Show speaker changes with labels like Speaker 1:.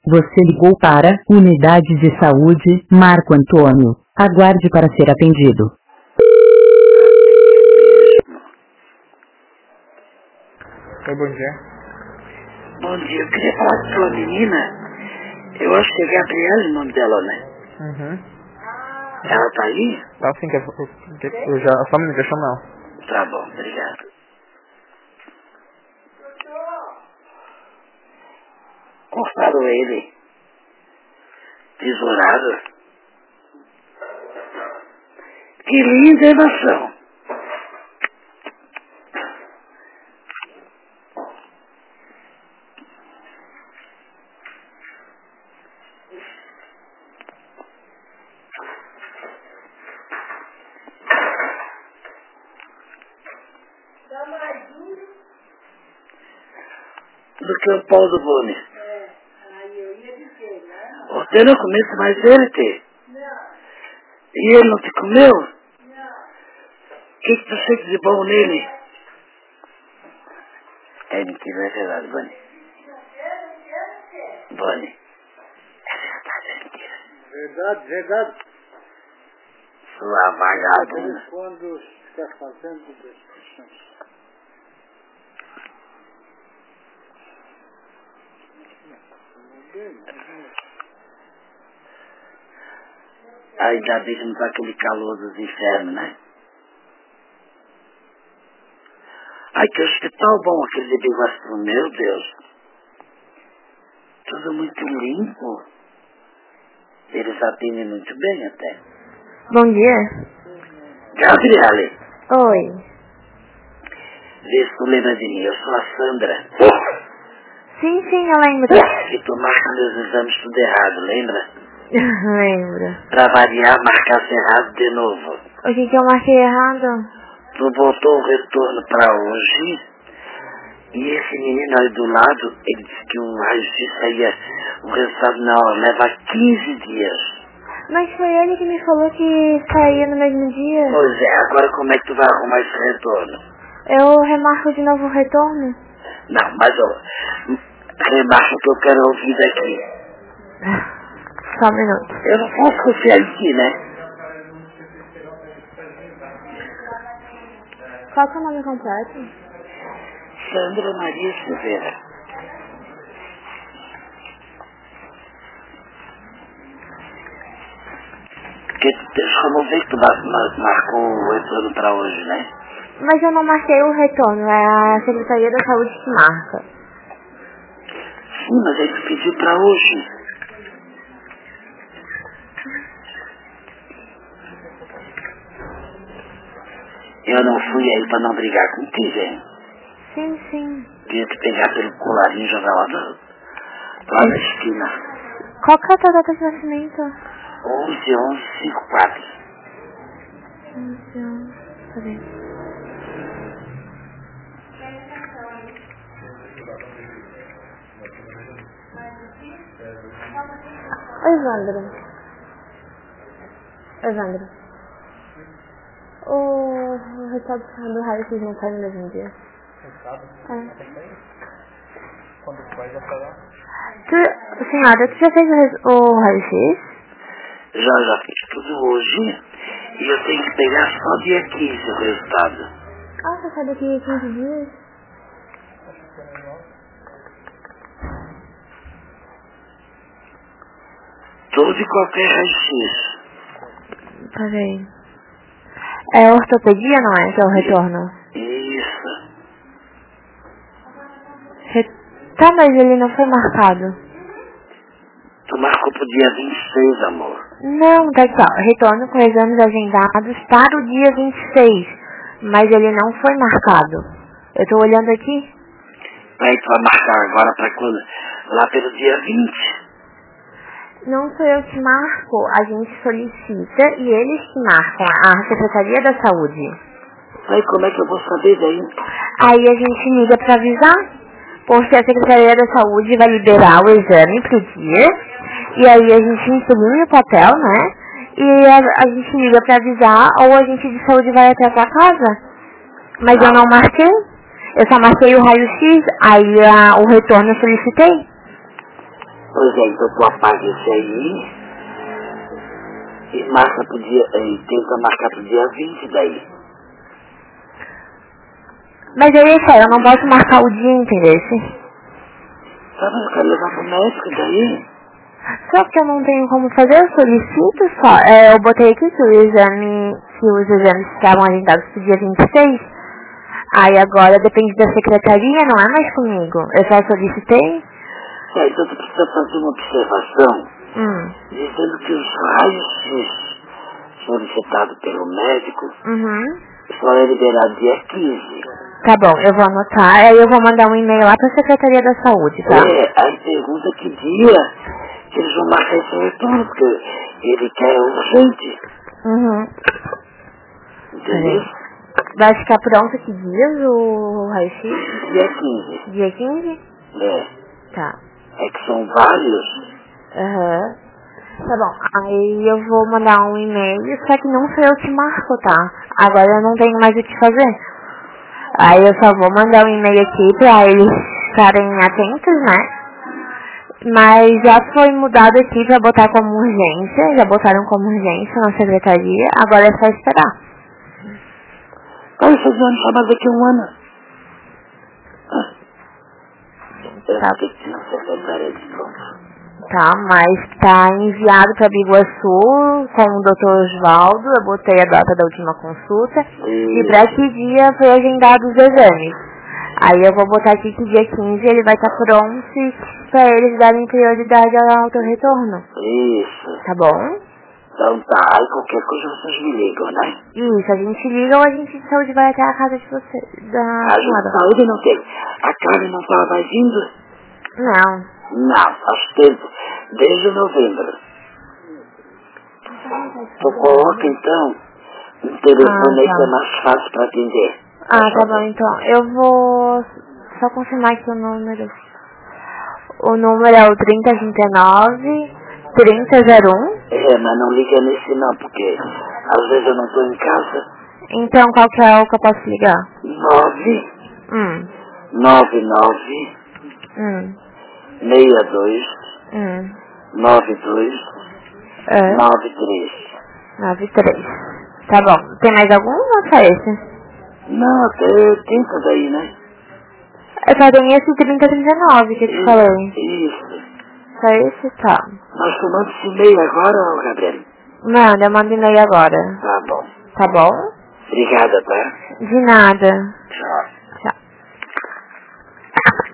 Speaker 1: Você ligou para Unidade de Saúde Marco Antônio. Aguarde para ser atendido.
Speaker 2: Oi, bom dia.
Speaker 3: Bom dia, eu queria falar com sua menina. Eu acho que é Gabriela o nome dela, né?
Speaker 2: Uhum.
Speaker 3: Ela tá aí?
Speaker 2: Tá sim, eu já... Só um minuto, deixa eu chamar ela.
Speaker 3: Tá bom, obrigado. Cortaram ele. Tesourado. Que linda emoção. Do que o pau do Boni. Você não comeu, mas ele tem. E ele não te comeu? O que tu sente de bom nele? É mentira, é verdade, Boni. Boni. É verdade, é mentira.
Speaker 4: Verdade, verdade.
Speaker 3: Sua vagabunda.
Speaker 4: Quando está fazendo descrições.
Speaker 3: Ainda bem que não tá aquele calor dos infernos, né? Ai, que hospital bom aquele de Biguaçu, meu Deus. Tudo muito limpo. Eles atendem muito bem até.
Speaker 5: Bom dia.
Speaker 3: Gabriele,
Speaker 5: Oi.
Speaker 3: vê se tu lembra de mim, eu sou a Sandra.
Speaker 5: Sim, eu lembro.
Speaker 3: E tu marca meus exames tudo errado, lembra?
Speaker 5: Lembro.
Speaker 3: Pra variar, marcasse errado de novo.
Speaker 5: O que eu marquei errado?
Speaker 3: Tu botou o retorno pra hoje. E esse menino aí do lado, ele disse que o raio-x saía, o resultado na hora, leva 15 dias.
Speaker 5: Mas foi ele que me falou que saía no mesmo dia.
Speaker 3: Pois é, agora como é que tu vai arrumar esse retorno?
Speaker 5: Eu remarco de novo o retorno?
Speaker 3: Não, mas ó, remarca o que eu quero ouvir daqui.
Speaker 5: Só um minuto.
Speaker 3: Eu não posso confiar em ti, né?
Speaker 5: Qual que é o nome completo?
Speaker 3: Sandra Maria Silveira. Porque deixa eu não ver que tu marcou o retorno pra hoje, né?
Speaker 5: Mas eu não marquei o retorno, é a Secretaria da Saúde que marca.
Speaker 3: Sim, mas aí tu pediu pra hoje. Eu não fui aí pra não brigar contigo, hein?
Speaker 5: Sim.
Speaker 3: Queria te pegar pelo colarinho e jogar lá na esquina.
Speaker 5: Qual que é a tua data de nascimento?
Speaker 3: 11/11/54.
Speaker 5: Peraí. Evandro. O resultado do raio-x não sai no mesmo dia.
Speaker 2: Resultado?
Speaker 5: É.
Speaker 2: Quando vai já falar?
Speaker 5: Senhora, tu já fez o raio-x?
Speaker 3: Já fiz tudo hoje e eu tenho que pegar só dia 15 o resultado.
Speaker 5: Ah, você sai daqui 15 dias?
Speaker 3: Todo e qualquer raio-x.
Speaker 5: Peraí. É ortopedia, não é? Que é o retorno?
Speaker 3: Isso.
Speaker 5: Tá, mas ele não foi marcado.
Speaker 3: Tu marcou pro dia 26, amor.
Speaker 5: Não, tá aqui, ó. Retorno com exames agendados para o dia 26. Mas ele não foi marcado. Eu tô olhando aqui.
Speaker 3: Aí tu vai marcar agora pra quando? Lá pelo dia 20.
Speaker 5: Não sou eu que marco, a gente solicita e eles que marcam, a Secretaria da Saúde.
Speaker 3: Aí como é que eu vou saber daí?
Speaker 5: Aí a gente liga pra avisar, porque a Secretaria da Saúde vai liberar o exame pro dia, e aí a gente imprime o papel, né? E a gente liga pra avisar, ou a gente de saúde vai até a tua casa. Mas eu não marquei, eu só marquei o raio-x, aí o retorno eu solicitei.
Speaker 3: Pois é, então tu apaga esse aí e marca pro dia, e tenta marcar pro dia 20 daí.
Speaker 5: Mas aí, sério, eu não posso marcar o dia, entendeu?
Speaker 3: Sabe, eu quero levar pro médico daí.
Speaker 5: Só que eu não tenho como fazer, eu solicito só. Eu botei aqui que os exames estavam agendados pro dia 26. Aí agora depende da secretaria, não é mais comigo. Eu só solicitei.
Speaker 3: É, então tu precisa fazer uma observação dizendo que os raios-x solicitados pelo médico só é liberado dia 15.
Speaker 5: Tá bom, eu vou anotar, aí eu vou mandar um e-mail lá pra Secretaria da Saúde, tá?
Speaker 3: Aí pergunta que dia que eles vão marcar esse retorno, porque ele quer urgente. Entendeu?
Speaker 5: Vai ficar pronto que dias o raio-x?
Speaker 3: Dia 15.
Speaker 5: Dia 15?
Speaker 3: É.
Speaker 5: Tá.
Speaker 3: É que são vários.
Speaker 5: Tá bom, aí eu vou mandar um e-mail, só que não sou eu que marco, tá? Agora eu não tenho mais o que fazer. Aí eu só vou mandar um e-mail aqui pra eles ficarem atentos, né? Mas já foi mudado aqui pra botar como urgência, já botaram como urgência na secretaria, agora é só esperar.
Speaker 3: Vai fazer um ano chamado daqui a um ano.
Speaker 5: Tá.
Speaker 3: Que tinha secretária de pronto.
Speaker 5: Tá, mas tá enviado pra Biguaçu com o Dr. Osvaldo, eu botei a data da última consulta, e pra que dia foi agendado os exames. Aí eu vou botar aqui que dia 15 ele vai estar pronto pra eles darem prioridade ao autorretorno.
Speaker 3: Isso.
Speaker 5: Tá bom?
Speaker 3: Então tá, aí qualquer coisa vocês me ligam, né?
Speaker 5: Isso, a gente liga ou a gente de saúde vai até a casa de vocês.
Speaker 3: A gente de saúde não tem. A Karen não estava mais vindo?
Speaker 5: Não.
Speaker 3: Não, faz tempo. Desde novembro. Tu coloca então um telefone aí que é mais fácil para atender.
Speaker 5: Tá bom, então. Eu vou só confirmar aqui o número. O número é o 3039-3001.
Speaker 3: Mas não liga nesse não, porque às vezes eu não estou em casa.
Speaker 5: Então, qual que é o que eu posso ligar?
Speaker 3: 99 62 92
Speaker 5: 93. Tá bom. Tem mais algum ou só esse?
Speaker 3: Não, até 80 daí, né?
Speaker 5: Eu só tenho esse 3039 que eu te falei.
Speaker 3: Isso.
Speaker 5: Só esse, tá.
Speaker 3: Nós tomamos esse e-mail agora, Gabriel?
Speaker 5: Manda, eu mando e-mail agora.
Speaker 3: Tá bom.
Speaker 5: Tá bom?
Speaker 3: Obrigada, tá?
Speaker 5: De nada.
Speaker 3: Tchau.